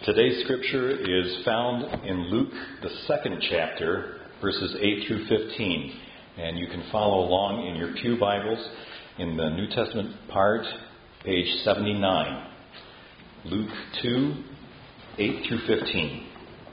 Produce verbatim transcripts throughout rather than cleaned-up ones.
Today's scripture is found in Luke, the second chapter, verses eight through fifteen. And you can follow along in your pew Bibles in the New Testament part, page seventy-nine. Luke two, eight through fifteen.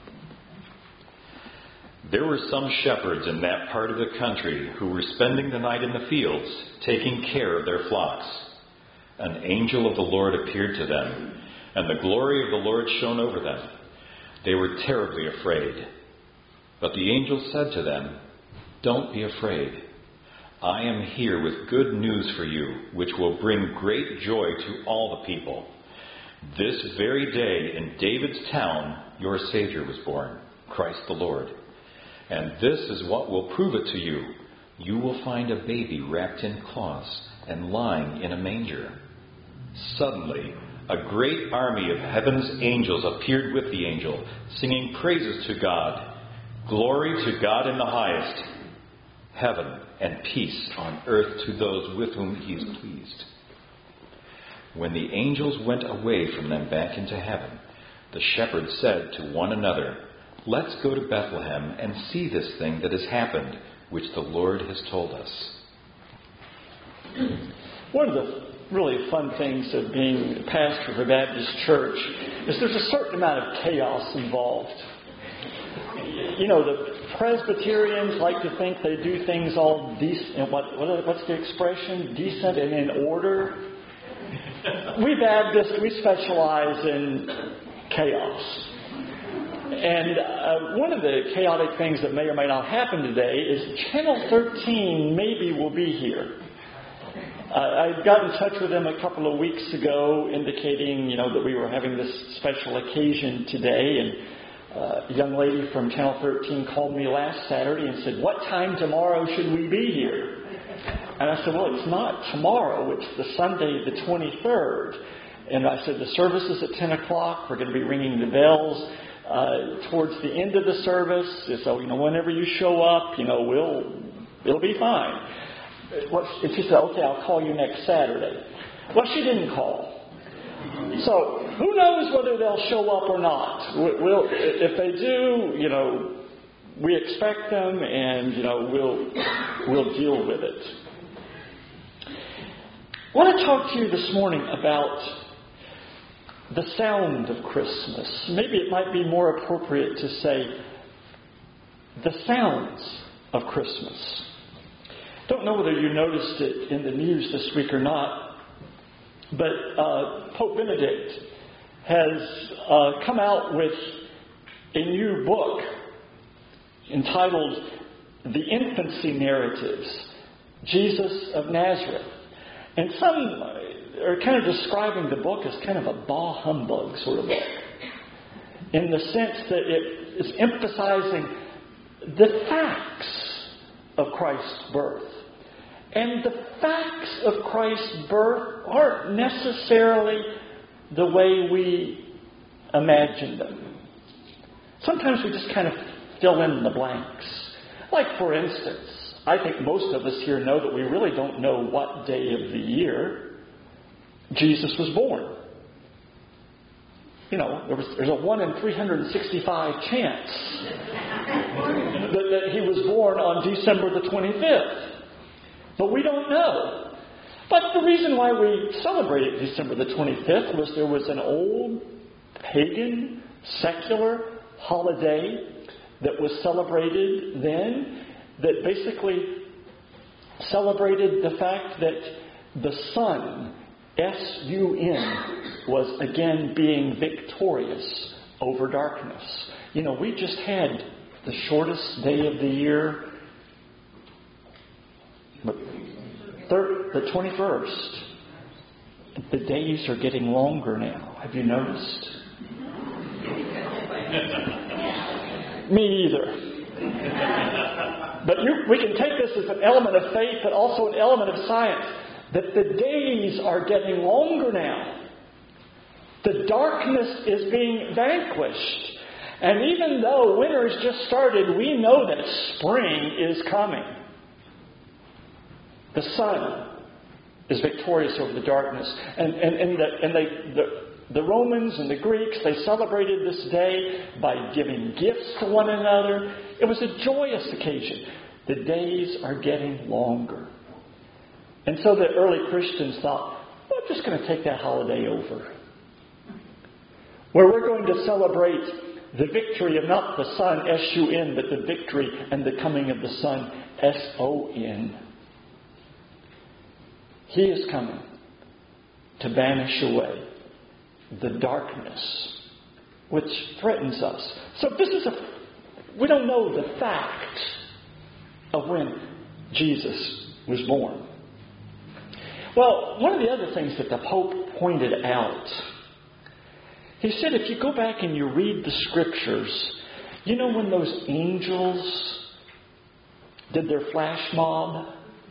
There were some shepherds in that part of the country who were spending the night in the fields, taking care of their flocks. An angel of the Lord appeared to them, and the glory of the Lord shone over them. They were terribly afraid. But the angel said to them, "Don't be afraid. I am here with good news for you, which will bring great joy to all the people. This very day in David's town, your Savior was born, Christ the Lord. And this is what will prove it to you. You will find a baby wrapped in cloths and lying in a manger." Suddenly, a great army of heaven's angels appeared with the angel, singing praises to God. "Glory to God in the highest, heaven and peace on earth to those with whom he is pleased." When the angels went away from them back into heaven, the shepherds said to one another, "Let's go to Bethlehem and see this thing that has happened, which the Lord has told us." One of the really fun things of being a pastor of a Baptist church is there's a certain amount of chaos involved. You know, the Presbyterians like to think they do things all decent. What, what, what's the expression? Decent and in order. We Baptists, we specialize in chaos. And uh, one of the chaotic things that may or may not happen today is Channel thirteen maybe will be here. Uh, I got in touch with them a couple of weeks ago indicating, you know, that we were having this special occasion today. And uh, a young lady from Channel thirteen called me last Saturday and said, "What time tomorrow should we be here?" And I said, "Well, it's not tomorrow. It's the Sunday, the twenty-third. And I said, "The service is at ten o'clock. We're going to be ringing the bells uh, towards the end of the service. So, you know, whenever you show up, you know, we'll it'll be fine." And she said, "Okay, I'll call you next Saturday." Well, she didn't call. So who knows whether they'll show up or not. We'll, if they do, you know, we expect them, and you know, we'll we'll deal with it. I want to talk to you this morning about the sound of Christmas. Maybe it might be more appropriate to say the sounds of Christmas. Don't know whether you noticed it in the news this week or not, but uh, Pope Benedict has uh, come out with a new book entitled The Infancy Narratives, Jesus of Nazareth. And some are kind of describing the book as kind of a bah humbug sort of book, in the sense that it is emphasizing the facts of Christ's birth. And the facts of Christ's birth aren't necessarily the way we imagine them. Sometimes we just kind of fill in the blanks. Like, for instance, I think most of us here know that we really don't know what day of the year Jesus was born. You know, there was, there's a one in three hundred sixty-five chance that, that he was born on December the twenty-fifth. But we don't know. But the reason why we celebrated December the twenty-fifth was there was an old pagan, secular holiday that was celebrated then that basically celebrated the fact that the sun, S U N, was again being victorious over darkness. You know, we just had the shortest day of the year, the twenty-first. The days are getting longer now. Have you noticed? Me either. But you, we can take this as an element of faith, but also an element of science, that the days are getting longer now. The darkness is being vanquished. And even though winter has just started, we know that spring is coming. The sun is victorious over the darkness. And, and, and, the, and they, the the Romans and the Greeks, they celebrated this day by giving gifts to one another. It was a joyous occasion. The days are getting longer. And so the early Christians thought, well, I'm just going to take that holiday over, where we're going to celebrate the victory of not the Son, S U N, but the victory and the coming of the Son, S O N. He is coming to banish away the darkness which threatens us. So this is a, we don't know the fact of when Jesus was born. Well, one of the other things that the Pope pointed out, he said if you go back and you read the Scriptures, you know when those angels did their flash mob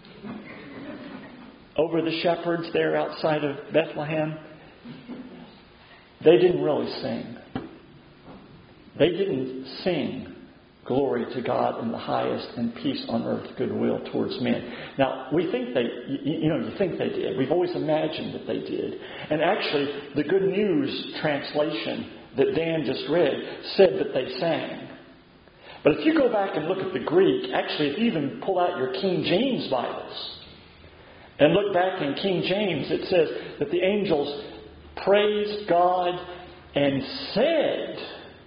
over the shepherds there outside of Bethlehem? They didn't really sing. They didn't sing glory to God in the highest and peace on earth, goodwill towards men. Now, we think they, you, you know, you think they did. We've always imagined that they did. And actually, the Good News translation that Dan just read said that they sang. But if you go back and look at the Greek, actually, if you even pull out your King James Bibles and look back in King James, it says that the angels praised God and said,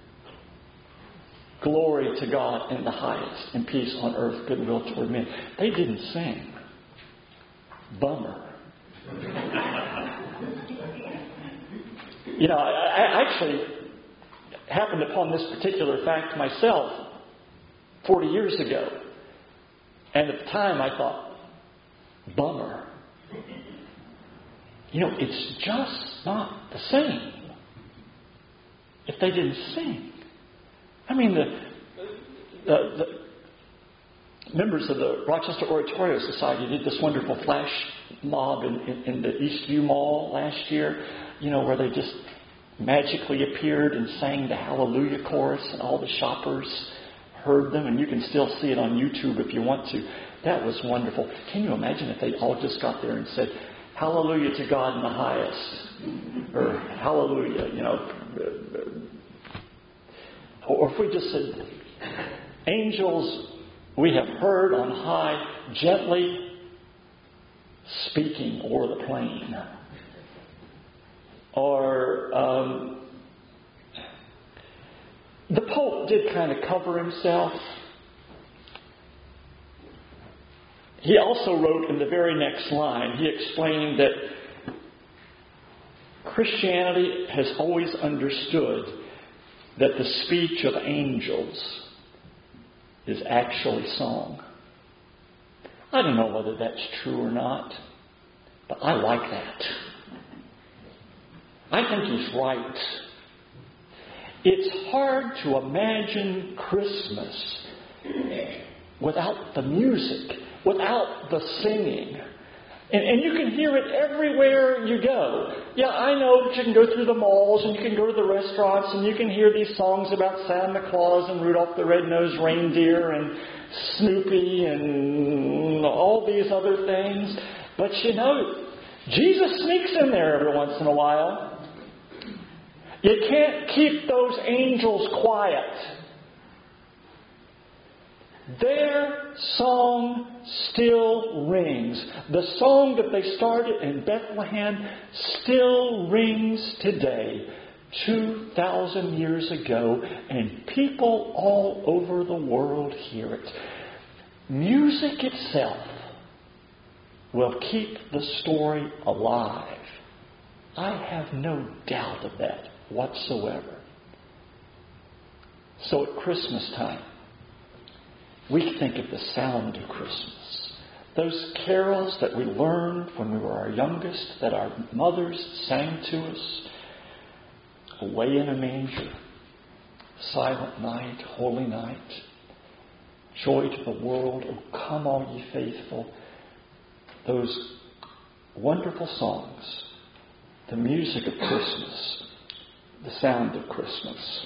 glory to God in the highest, and peace on earth, goodwill toward men. They didn't sing. Bummer. You know, I, I actually happened upon this particular fact myself forty years ago. And at the time I thought, bummer. You know, it's just not the same if they didn't sing. I mean, the, the, the members of the Rochester Oratorio Society did this wonderful flash mob in, in, in the Eastview Mall last year, you know, where they just magically appeared and sang the Hallelujah chorus, and all the shoppers heard them, and you can still see it on YouTube if you want to. That was wonderful. Can you imagine if they all just got there and said, Hallelujah to God in the highest, or Hallelujah, you know. Or if we just said, angels we have heard on high gently speaking o'er the plain. Or um, the Pope did kind of cover himself. He also wrote in the very next line, he explained that Christianity has always understood that the speech of angels is actually song. I don't know whether that's true or not, but I like that. I think he's right. It's hard to imagine Christmas without the music, without the singing. And, and you can hear it everywhere you go. Yeah, I know that you can go through the malls and you can go to the restaurants and you can hear these songs about Santa Claus and Rudolph the Red-Nosed Reindeer and Snoopy and all these other things. But you know, Jesus sneaks in there every once in a while. You can't keep those angels quiet. Their song still rings. The song that they started in Bethlehem still rings today, two thousand years ago, and people all over the world hear it. Music itself will keep the story alive. I have no doubt of that whatsoever. So at Christmas time, we think of the sound of Christmas. Those carols that we learned when we were our youngest, that our mothers sang to us. Away in a manger, silent night, holy night, joy to the world, oh come all ye faithful. Those wonderful songs, the music of Christmas, the sound of Christmas.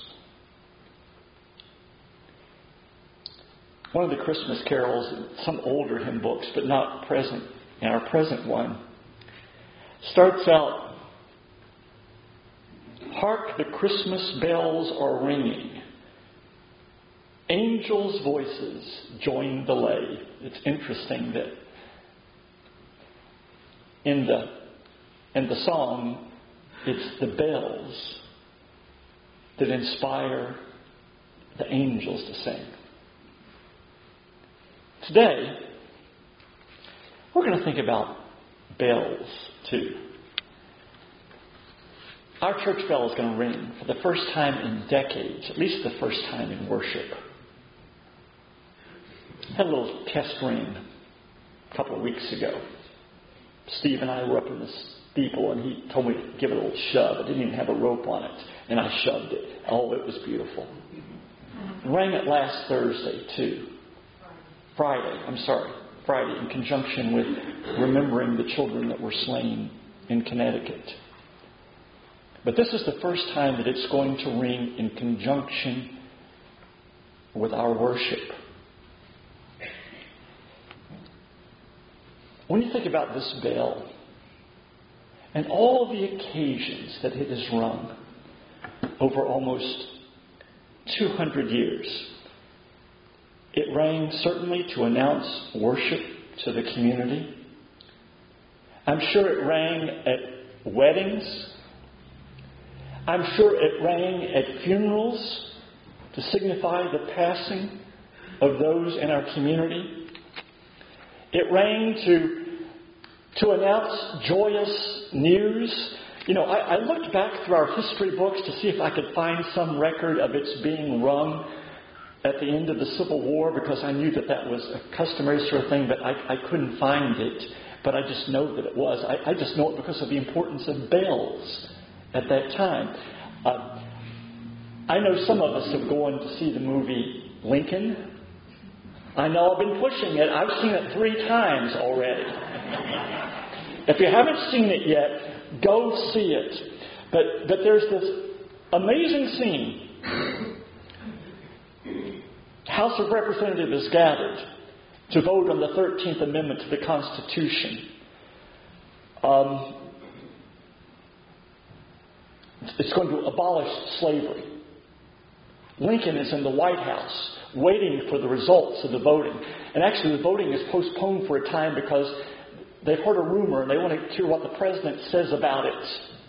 One of the Christmas carols, some older hymn books, but not present in our present one, starts out, Hark, the Christmas bells are ringing. Angels' voices join the lay. It's interesting that in the in the song, it's the bells that inspire the angels to sing. Today, we're going to think about bells too. Our church bell is going to ring for the first time in decades, at least the first time in worship. I had a little test ring a couple of weeks ago. Steve and I were up in the steeple, and he told me to give it a little shove. I didn't even have a rope on it, and I shoved it. Oh, it was beautiful. It rang it last Thursday, too. Friday, I'm sorry, Friday, in conjunction with remembering the children that were slain in Connecticut. But this is the first time that it's going to ring in conjunction with our worship. When you think about this bell and all the occasions that it has rung over almost two hundred years, it rang certainly to announce worship to the community. I'm sure it rang at weddings. I'm sure it rang at funerals to signify the passing of those in our community. It rang to, to announce joyous news. You know, I, I looked back through our history books to see if I could find some record of its being rung at the end of the Civil War, because I knew that that was a customary sort of thing, but I, I couldn't find it. But I just know that it was. I, I just know it because of the importance of bells at that time. Uh, I know some of us have gone to see the movie Lincoln. I know I've been pushing it. I've seen it three times already. If you haven't seen it yet, go see it. But but there's this amazing scene. House of Representatives is gathered to vote on the thirteenth Amendment to the Constitution. Um, it's going to abolish slavery. Lincoln is in the White House waiting for the results of the voting. And actually the voting is postponed for a time because they've heard a rumor and they want to hear what the president says about it.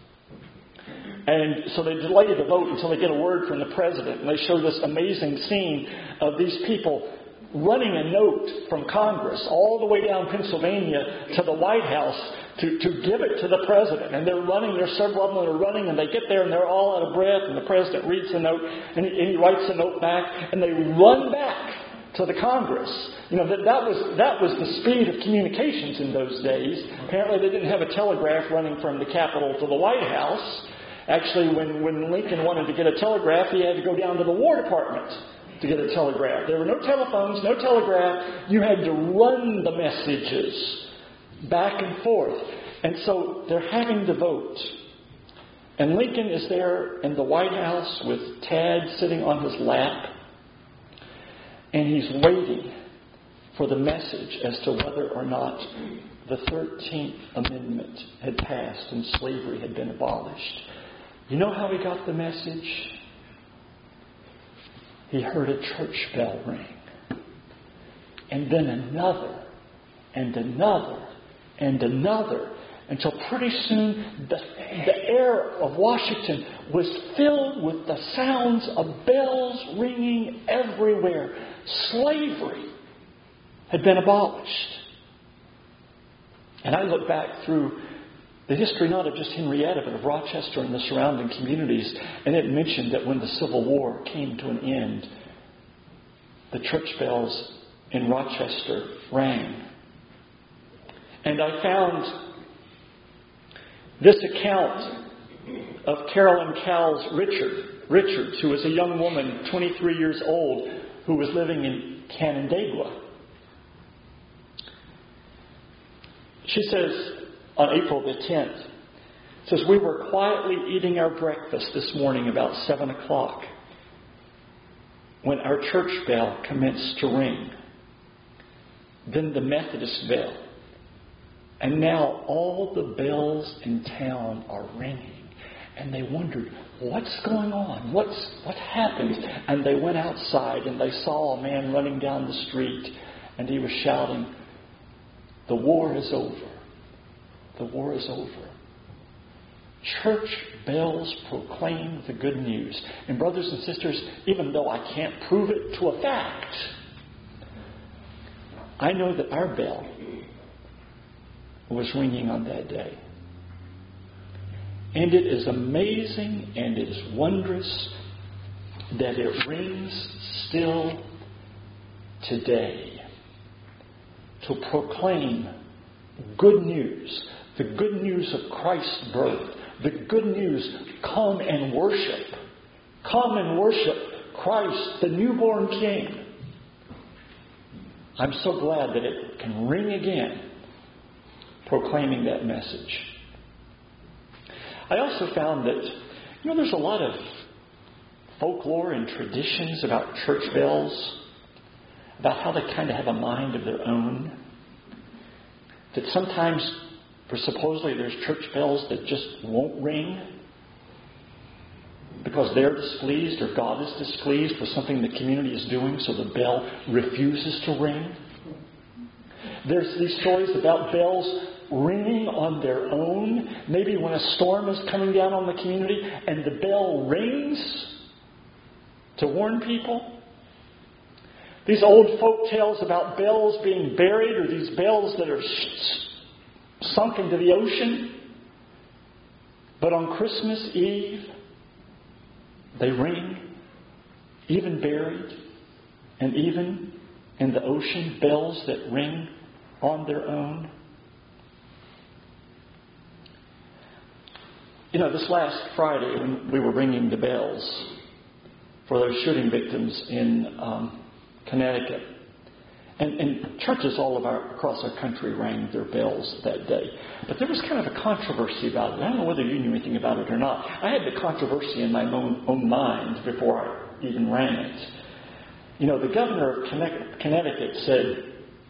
And so they delay the vote until they get a word from the president. And they show this amazing scene of these people running a note from Congress all the way down Pennsylvania to the White House to, to give it to the president. And they're running, there's several of them that are running, and they get there and they're all out of breath, and the president reads the note, and he, and he writes the note back, and they run back to the Congress. You know, that, that was that was the speed of communications in those days. Apparently they didn't have a telegraph running from the Capitol to the White House. Actually, when, when Lincoln wanted to get a telegraph, he had to go down to the War Department to get a telegraph. There were no telephones, no telegraph. You had to run the messages back and forth. And so they're having the vote. And Lincoln is there in the White House with Tad sitting on his lap. And he's waiting for the message as to whether or not the thirteenth Amendment had passed and slavery had been abolished. You know how he got the message? He heard a church bell ring. And then another, and another, and another, until pretty soon the, the air of Washington was filled with the sounds of bells ringing everywhere. Slavery had been abolished. And I look back through the history not of just Henrietta, but of Rochester and the surrounding communities, and it mentioned that when the Civil War came to an end, the church bells in Rochester rang. And I found this account of Carolyn Cowles Richard, Richards, who was a young woman, twenty-three years old, who was living in Canandaigua. She says, on April the tenth, says, we were quietly eating our breakfast this morning about seven o'clock when our church bell commenced to ring. Then the Methodist bell. And now all the bells in town are ringing. And they wondered, what's going on? What's what happened? And they went outside and they saw a man running down the street, and he was shouting, "The war is over. The war is over." Church bells proclaim the good news. And brothers and sisters, even though I can't prove it to a fact, I know that our bell was ringing on that day. And it is amazing and it is wondrous that it rings still today to proclaim good news, the good news of Christ's birth, the good news, come and worship. Come and worship Christ, the newborn King. I'm so glad that it can ring again, proclaiming that message. I also found that, you know, there's a lot of folklore and traditions about church bells, about how they kind of have a mind of their own. That sometimes, for supposedly there's church bells that just won't ring because they're displeased or God is displeased with something the community is doing, so the bell refuses to ring. There's these stories about bells ringing on their own. Maybe when a storm is coming down on the community and the bell rings to warn people. These old folk tales about bells being buried, or these bells that are sunk into the ocean. But on Christmas Eve, they ring, even buried, and even in the ocean, bells that ring on their own. You know, this last Friday when we were ringing the bells for those shooting victims in um, Connecticut, and, and churches all of our, across our country rang their bells that day. But there was kind of a controversy about it. I don't know whether you knew anything about it or not. I had the controversy in my own, own mind before I even rang it. You know, the governor of Connecticut said,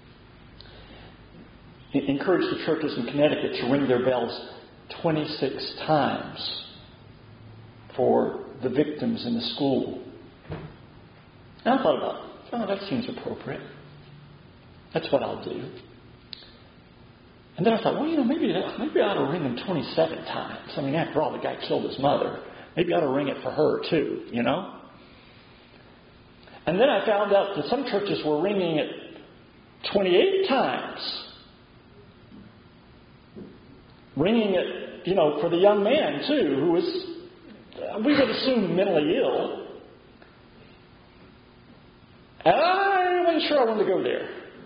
encouraged the churches in Connecticut to ring their bells twenty-six times for the victims in the school. And I thought about, oh, that seems appropriate. That's what I'll do. And then I thought, well, you know, maybe maybe I ought to ring them twenty-seven times. I mean, after all, the guy killed his mother. Maybe I ought to ring it for her too, you know? And then I found out that some churches were ringing it twenty-eight times. Ringing it, you know, for the young man too, who was, we would assume, mentally ill. And I wasn't sure I wanted to go there.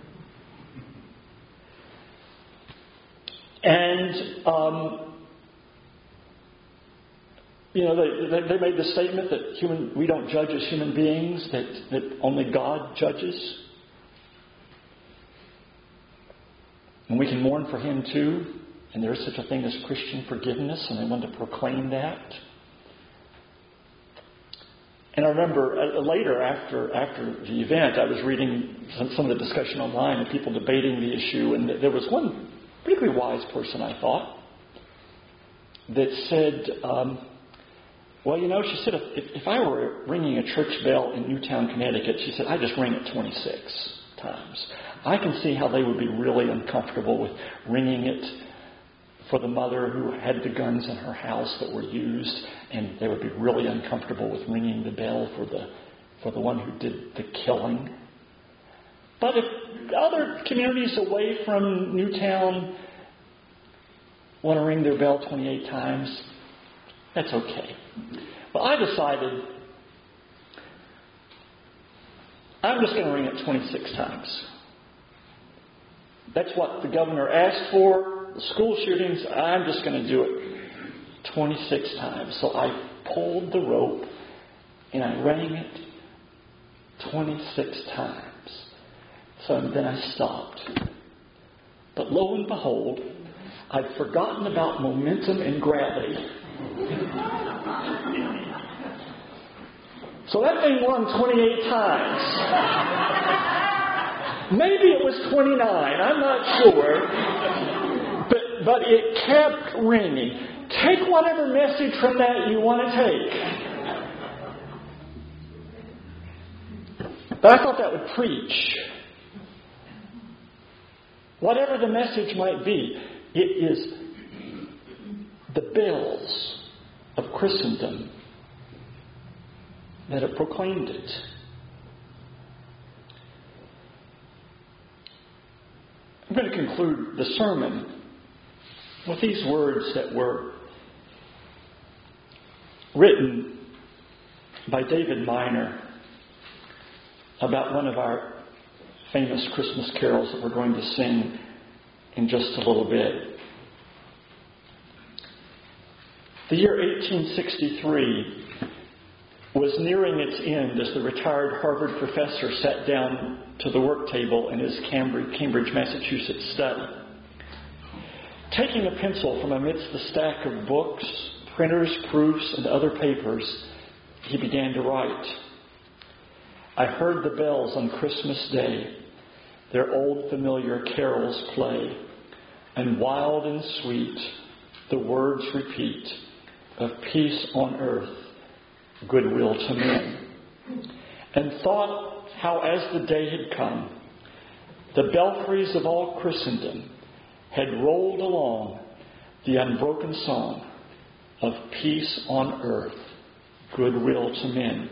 And, um, you know, they, they made the statement that human we don't judge as human beings, that, that only God judges. And we can mourn for Him too. And there is such a thing as Christian forgiveness, and they want to proclaim that. And I remember uh, later, after after the event, I was reading some, some of the discussion online and people debating the issue, and there was one particularly wise person, I thought, that said, um, well, you know, she said, if, if I were ringing a church bell in Newtown, Connecticut, she said, I just ring it twenty-six times. I can see how they would be really uncomfortable with ringing it for the mother who had the guns in her house that were used, and they would be really uncomfortable with ringing the bell for the for the one who did the killing. But if other communities away from Newtown want to ring their bell twenty-eight times, that's okay. Well, I decided I'm just going to ring it twenty-six times. That's what the governor asked for. The school shootings, I'm just going to do it twenty-six times. So I pulled the rope and I rang it twenty-six times. So then I stopped. But lo and behold, I'd forgotten about momentum and gravity. So that thing rung twenty-eight times. Maybe it was twenty-nine. I'm not sure. But but it kept ringing Take whatever message from that you want to take. But I thought that would preach. Whatever the message might be, it is the bells of Christendom that have proclaimed it. I'm going to conclude the sermon with these words that were written by David Miner about one of our famous Christmas carols that we're going to sing in just a little bit. The year eighteen sixty-three was nearing its end as the retired Harvard professor sat down to the work table in his Cambridge, Cambridge, Massachusetts study. Taking a pencil from amidst the stack of books, printers, proofs, and other papers, he began to write. I heard the bells on Christmas Day, their old familiar carols play, and wild and sweet the words repeat of peace on earth, goodwill to men. And thought how as the day had come, the belfries of all Christendom had rolled along the unbroken song of peace on earth, goodwill to men.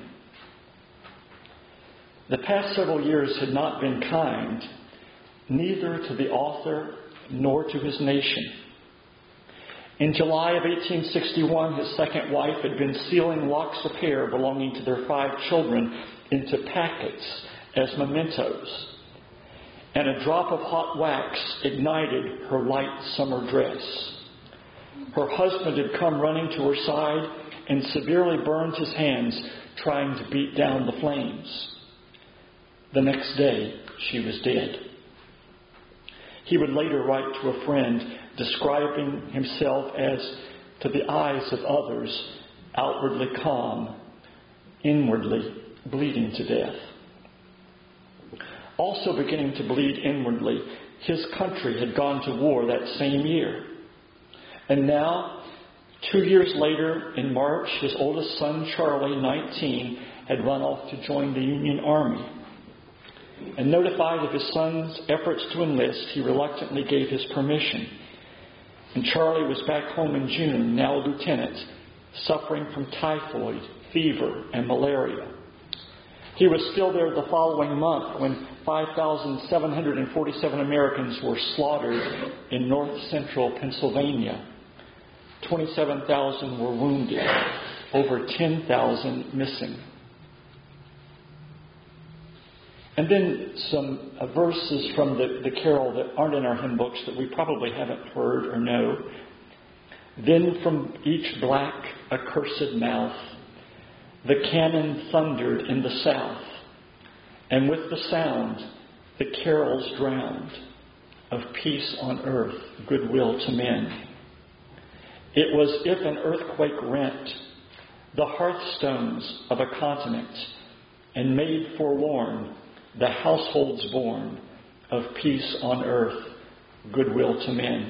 The past several years had not been kind, neither to the author nor to his nation. In July of eighteen sixty-one, his second wife had been sealing locks of hair belonging to their five children into packets as mementos, and a drop of hot wax ignited her light summer dress. Her husband had come running to her side and severely burned his hands trying to beat down the flames. The next day, she was dead. He would later write to a friend describing himself as, to the eyes of others, outwardly calm, inwardly bleeding to death. Also beginning to bleed inwardly, his country had gone to war that same year. And now, two years later, in March, his oldest son, Charlie, nineteen, had run off to join the Union Army. And notified of his son's efforts to enlist, he reluctantly gave his permission. And Charlie was back home in June, now a lieutenant, suffering from typhoid, fever, and malaria. He was still there the following month when five thousand seven hundred forty-seven Americans were slaughtered in north central Pennsylvania. twenty-seven thousand were wounded, over ten thousand missing. And then some uh, verses from the, the carol that aren't in our hymn books that we probably haven't heard or know. Then from each black accursed mouth, the cannon thundered in the south, and with the sound, the carols drowned of peace on earth, goodwill to men. It was if an earthquake rent the hearthstones of a continent and made forlorn the households born of peace on earth, goodwill to men.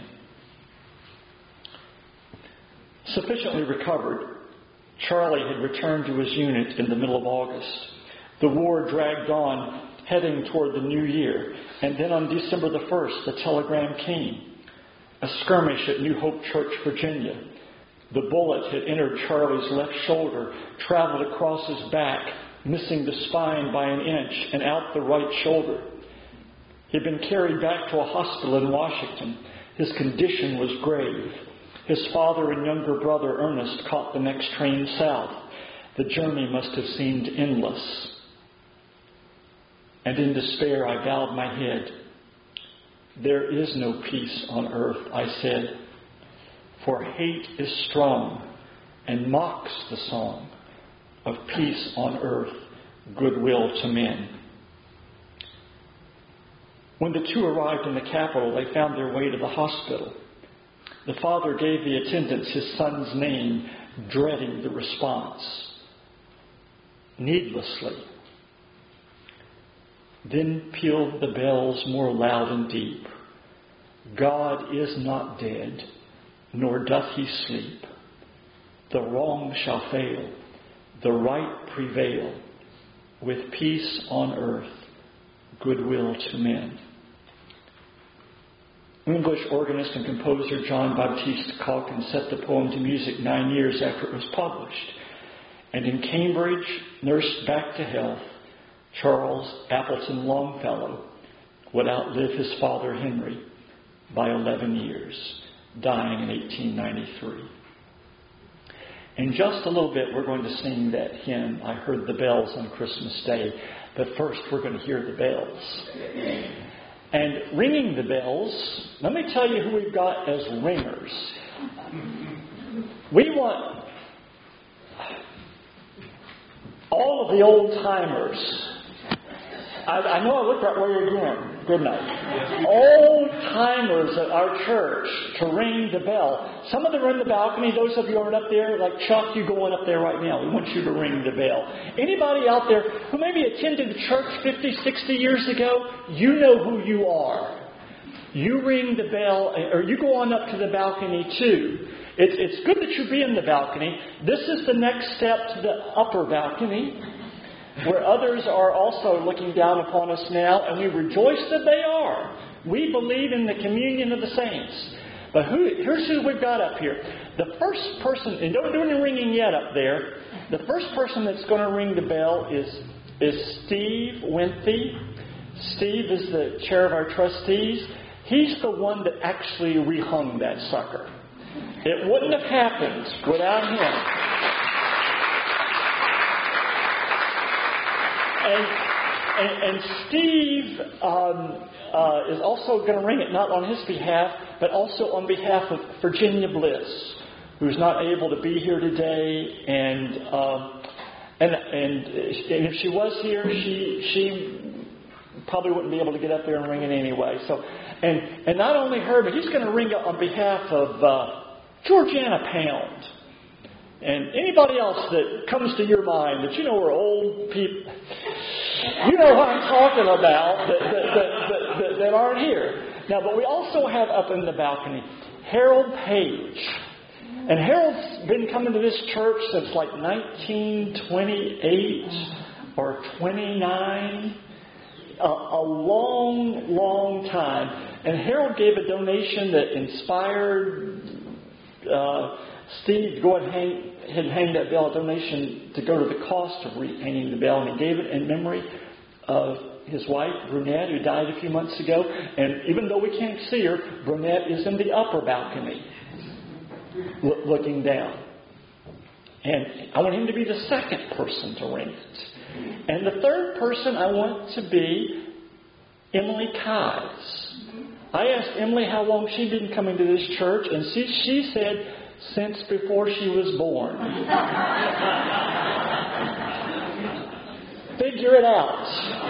Sufficiently recovered, Charlie had returned to his unit in the middle of August. The war dragged on, heading toward the new year, and then on December the first, the telegram came. A skirmish at New Hope Church, Virginia. The bullet had entered Charlie's left shoulder, traveled across his back, missing the spine by an inch and out the right shoulder. He had been carried back to a hospital in Washington. His condition was grave. His father and younger brother Ernest caught the next train south. The journey must have seemed endless. And in despair I bowed my head. There is no peace on earth, I said, for hate is strong and mocks the song of peace on earth, goodwill to men. When the two arrived in the capital, they found their way to the hospital. The father gave the attendants his son's name, dreading the response. Needlessly. Then pealed the bells more loud and deep. God is not dead. nor doth he sleep. The wrong shall fail, the right prevail, with peace on earth, goodwill to men. English organist and composer John Baptiste Calkin set the poem to music nine years after it was published. And in Cambridge, nursed back to health, Charles Appleton Longfellow would outlive his father Henry by eleven years, dying in eighteen ninety-three. In just a little bit, we're going to sing that hymn, I Heard the Bells on Christmas Day. But first, we're going to hear the bells. And ringing the bells, let me tell you who we've got as ringers. We want all of the old-timers. I, I know I looked that way again, didn't I? Old-timers at our church to ring the bell. Some of them are in the balcony. Those of you who aren't up there, like Chuck, you going up there right now. We want you to ring the bell. Anybody out there who maybe attended the church fifty, sixty years ago, you know who you are. You ring the bell, or you go on up to the balcony too. It's, it's good that you be in the balcony. This is the next step to the upper balcony, where others are also looking down upon us now, and we rejoice that they are. We believe in the communion of the saints. But who, here's who we've got up here. The first person, and don't do any ringing yet up there, the first person that's going to ring the bell is, is Steve Winthy. Steve is the chair of our trustees. He's the one that actually rehung that sucker. It wouldn't have happened without him. And, and, and Steve um, uh, is also going to ring it, not on his behalf, but also on behalf of Virginia Bliss, who's not able to be here today. And um, and, and and if she was here, she she probably wouldn't be able to get up there and ring it anyway. So, and and not only her, but he's going to ring it on behalf of uh, Georgiana Pound. And anybody else that comes to your mind that you know are old people, you know who I'm talking about, that, that, that, that, that aren't here. Now, but we also have up in the balcony Harold Page. And Harold's been coming to this church since like nineteen twenty-eight or twenty-nine. A, a long, long time. And Harold gave a donation that inspired uh, Steve to go and hang, and hang that bell, a donation to go to the cost of re-hanging the bell. And he gave it in memory of his wife, Brunette, who died a few months ago. And even though we can't see her, Brunette is in the upper balcony l- looking down. And I want him to be the second person to ring it. And the third person I want to be Emily Kives. I asked Emily how long she'd been coming to this church, and she, she said since before she was born. Figure it out.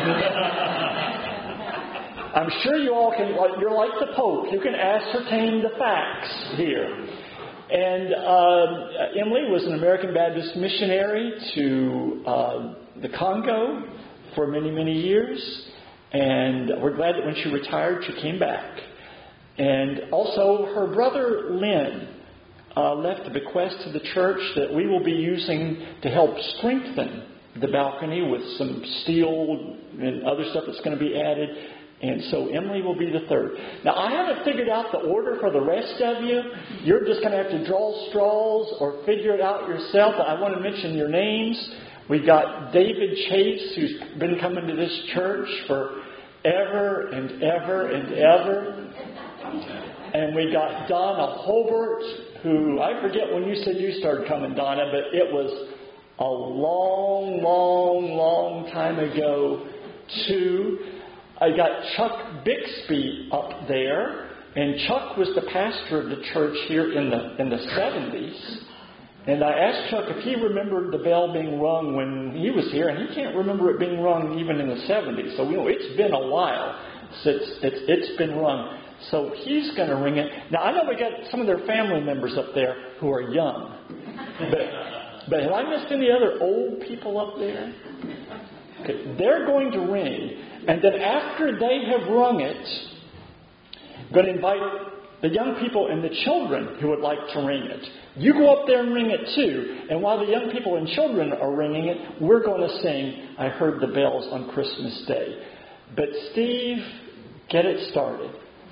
I'm sure you all can, you're like the Pope. You can ascertain the facts here. And uh, Emily was an American Baptist missionary to uh, the Congo for many, many years. And we're glad that when she retired, she came back. And also her brother Lynn uh, left a bequest to the church that we will be using to help strengthen the balcony with some steel and other stuff that's going to be added. And so Emily will be the third. Now, I haven't figured out the order for the rest of you. You're just going to have to draw straws or figure it out yourself. But I want to mention your names. We got David Chase, who's been coming to this church for ever and ever and ever. And we got Donna Hobart, who, I forget when you said you started coming, Donna, but it was a long, long, long time ago, too. I got Chuck Bixby up there, and Chuck was the pastor of the church here in the in the seventies. And I asked Chuck if he remembered the bell being rung when he was here, and he can't remember it being rung even in the seventies. So, you know, it's been a while since it's, it's been rung. So he's going to ring it. Now, I know we got some of their family members up there who are young. But, but have I missed any other old people up there? Okay, they're going to ring. And then after they have rung it, I'm going to invite the young people and the children who would like to ring it. You go up there and ring it too. And while the young people and children are ringing it, we're going to sing I Heard the Bells on Christmas Day. But Steve, get it started.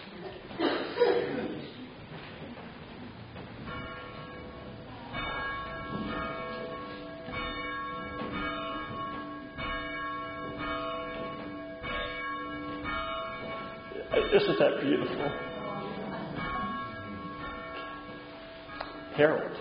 Isn't that beautiful? Harold.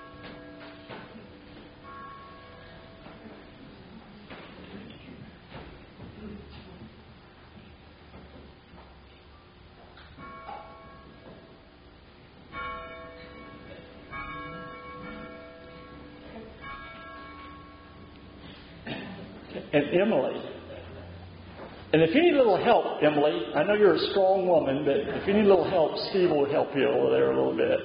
And Emily. And if you need a little help, Emily, I know you're a strong woman, but if you need a little help, Steve will help you over there a little bit.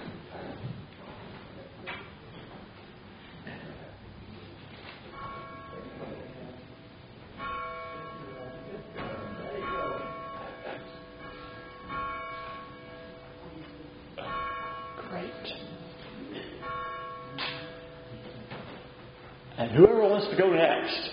Great. And whoever wants to go next.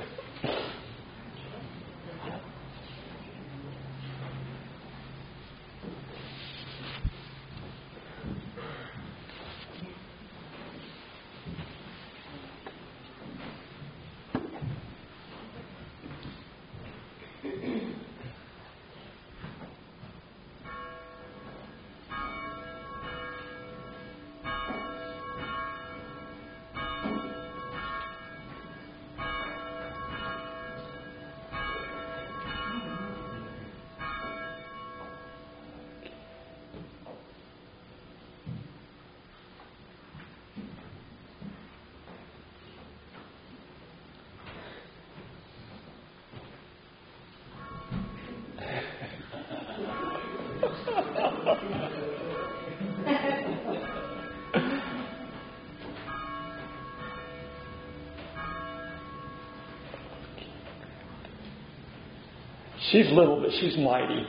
She's little, but she's mighty.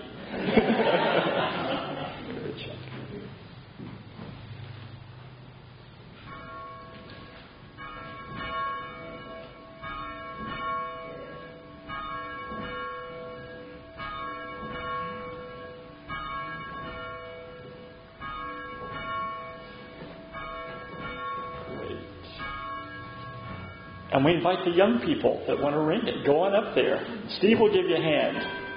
And we invite the young people that want to ring it. Go on up there. Steve will give you a hand.